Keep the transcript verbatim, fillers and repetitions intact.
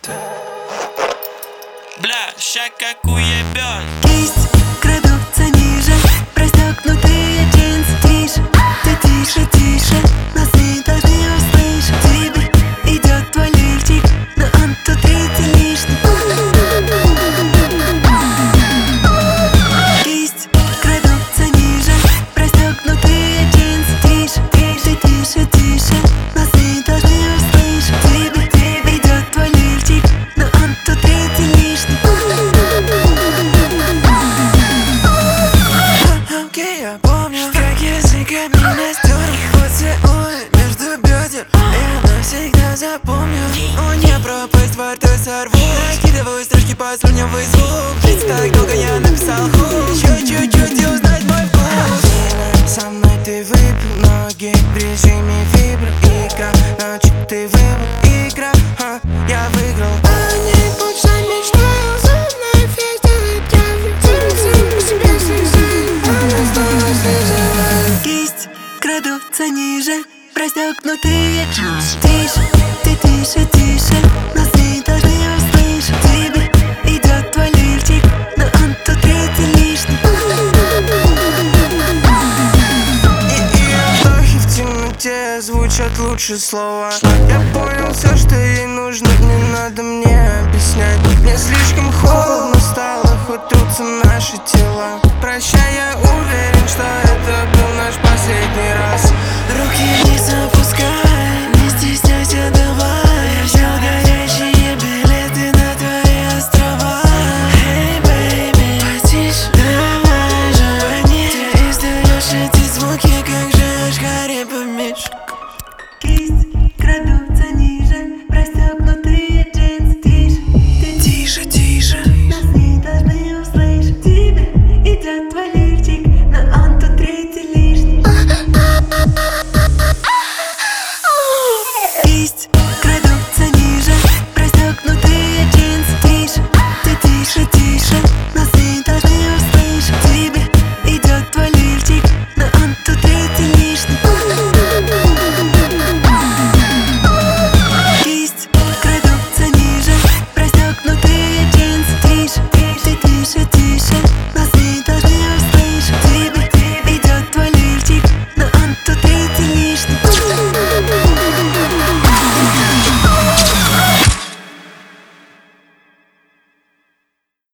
Бля, ща как уебёт. Кисть крадутся ниже, расстёгнутые джинсы. Тише, ты тише, тише, нас не должны услышать. Тебе идёт твой лифчик, но он тут третий лишний. Кисть крадутся ниже, расстёгнутые джинсы. Тише, тише, тише, тише, нас не должны услышать. Тебе, тебе идёт твой лифчик, но он тут третий лишний. Окей, я помню, как языками настёр поцелуй между бедер, я навсегда запомню. О, не пропасть, во рту сорву. Накидываю строчки по слюнявый звук. Ведь так долго я написал хуй. Еще чуть-чуть и узнать мой вкус. Со мной ты выпил ноги в режиме вибро. Игра, ночью ты выбрал. Игра, ха, я выиграл. Они больше мечтают, зубная фея делает травлю. Сам по себе слезы, она снова слезы. Кисть крадутся ниже, расстёгнутые джинсы. Тише, ты тише, тише, нас не должны услышать. Тебе идёт твой лифчик, но он тут третий лишний. И ее вдохи в темноте звучат лучше слова. Я понял все, что ей нужно, не надо мне объяснять. Мне слишком холодно стало, хоть трутся наши тела. Прощай, я уверен, что это был наш последний раз. Руки вниз,